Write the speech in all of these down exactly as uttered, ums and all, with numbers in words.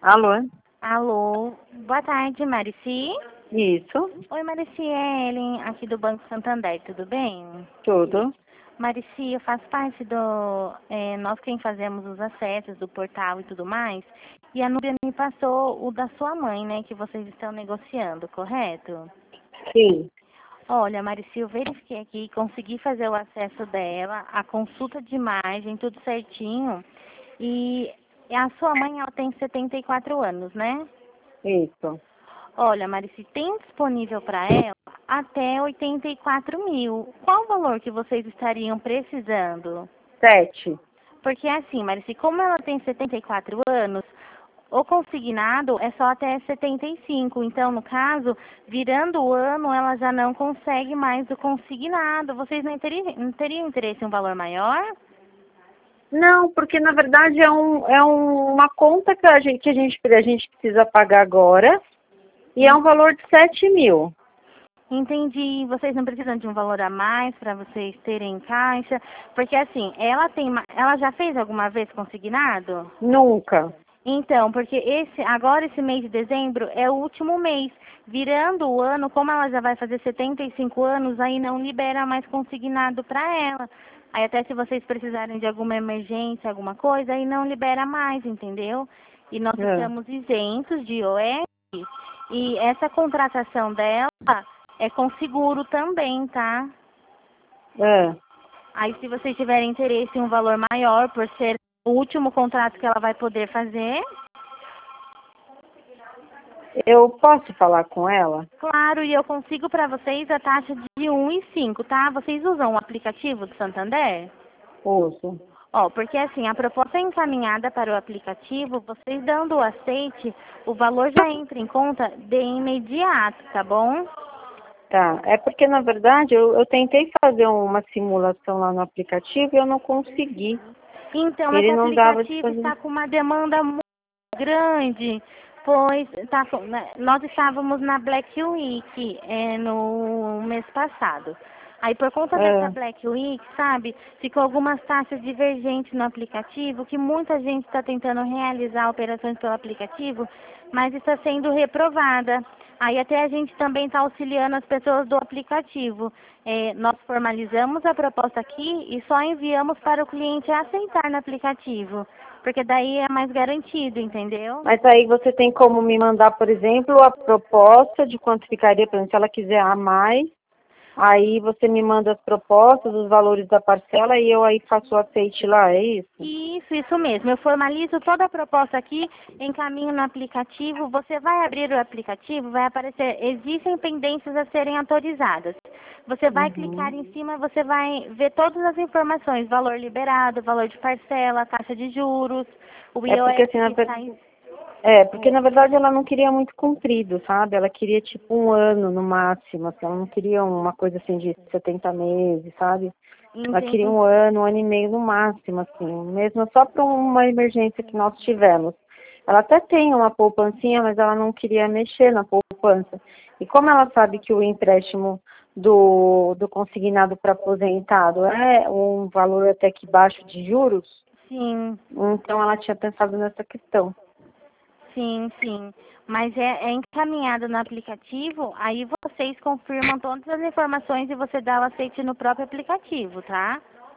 Alô? Alô, boa tarde, Marici. Isso, Oi, Marici, é Ellen, aqui do Banco Santander, tudo bem? tudo. Marici, eu faço parte do... É, nós quem fazemos os acessos do portal e tudo mais, e a Núbia me passou o da sua mãe, né, que vocês estão negociando, correto? Sim. Olha, Marici, eu verifiquei aqui, consegui fazer o acesso dela, a consulta de imagem, tudo certinho, e a sua mãe, ela tem setenta e quatro anos, né? Isso. Olha, Marici, tem disponível para ela até oitenta e quatro mil. Qual o valor que vocês estariam precisando? Sete. Porque assim, Marici, como ela tem setenta e quatro anos, o consignado é só até setenta e cinco. Então, no caso, virando o ano, ela já não consegue mais o consignado. Vocês não teriam, não teriam interesse em um valor maior? Não, porque na verdade é, um, é um- uma conta que a gente, que a gente, a gente precisa pagar agora e é um valor de sete mil. Entendi. Vocês não precisam de um valor a mais para vocês terem em caixa? Porque assim, ela tem, ma- ela já fez alguma vez consignado? Nunca. Então, porque esse, agora esse mês de dezembro é o último mês. Virando o ano, como ela já vai fazer setenta e cinco anos, aí não libera mais consignado para ela. Aí até se vocês precisarem de alguma emergência, alguma coisa, aí não libera mais, entendeu? E nós É. estamos isentos de I O F e essa contratação dela é com seguro também, tá? É. Aí se vocês tiverem interesse em um valor maior por ser o último contrato que ela vai poder fazer, Eu posso falar com ela? claro, e eu consigo para vocês a taxa de um e cinco, tá? Vocês usam o aplicativo do Santander? Ouço. Ó, porque assim, a proposta é encaminhada para o aplicativo, vocês dando o aceite, o valor já entra em conta de imediato, tá bom? Tá. É porque na verdade eu, eu tentei fazer uma simulação lá no aplicativo e eu não consegui. Então, esse Ele não dava aplicativo está disponível. com uma demanda muito grande, pois tá, com- né, nós estávamos na Black Week é, no mês passado. Aí, por conta dessa É. Black Week, sabe, ficou algumas taxas divergentes no aplicativo, que muita gente está tentando realizar operações pelo aplicativo, mas está sendo reprovada. Aí até a gente também está auxiliando as pessoas do aplicativo. É, nós formalizamos a proposta aqui e só enviamos para o cliente aceitar no aplicativo, porque daí é mais garantido, entendeu? Mas aí você tem como me mandar, por exemplo, a proposta de quanto ficaria, por exemplo, se ela quiser a mais, aí você me manda as propostas, os valores da parcela e eu aí faço o aceite lá, é isso? Isso, isso mesmo. Eu formalizo toda a proposta aqui, encaminho no aplicativo. Você vai abrir o aplicativo, vai aparecer, existem pendências a serem autorizadas. Você vai clicar Uhum. em cima, você vai ver todas as informações, valor liberado, valor de parcela, taxa de juros, o É porque I O F assim, na que ver- está em... é, porque na verdade ela não queria muito comprido, sabe? Ela queria tipo um ano no máximo, assim, ela não queria uma coisa assim de setenta meses, sabe? Ela queria Entende? um ano, um ano e meio no máximo, assim, mesmo só para uma emergência que nós tivemos. Ela até tem uma poupancinha, mas ela não queria mexer na poupança. E como ela sabe que o empréstimo do, do consignado para aposentado é um valor até que baixo de juros, Sim, então ela tinha pensado nessa questão. sim, sim. Mas é, é encaminhado no aplicativo, aí vocês confirmam todas as informações e você dá o aceite no próprio aplicativo, tá?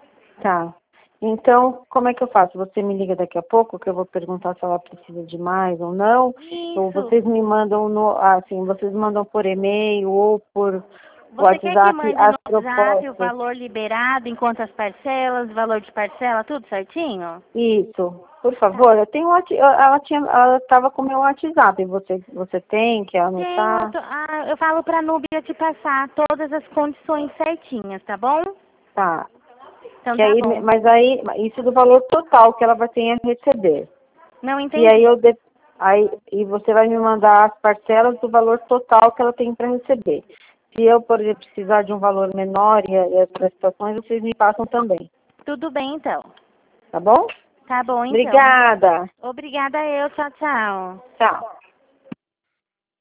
Tá. Então, como é que eu faço? Você me liga daqui a pouco, que eu vou perguntar se ela precisa de mais ou não. Ou Isso. vocês me mandam no, assim, vocês mandam por e-mail ou por Você quer que WhatsApp mande as no WhatsApp o propostas. valor liberado em quantas parcelas, valor de parcela, tudo certinho? Isso. Por Tá. favor, eu tenho, whats- eu- ela tinha, ela estava com o meu WhatsApp. Você, você tem, quer Tenho, anotar? tô- ah, eu falo pra Núbia te passar todas as condições certinhas, tá bom? Tá. Então Que tá aí, bom. mas aí, isso do valor total que ela vai ter a receber. Não E aí entendi. eu de- aí e você vai me mandar as parcelas do valor total que ela tem para receber. Se eu, por exemplo, precisar de um valor menor e, e as prestações, vocês me passam também, Tudo bem então. tá bom? Tá bom então. Obrigada. Obrigada eu, tchau, tchau. Tchau.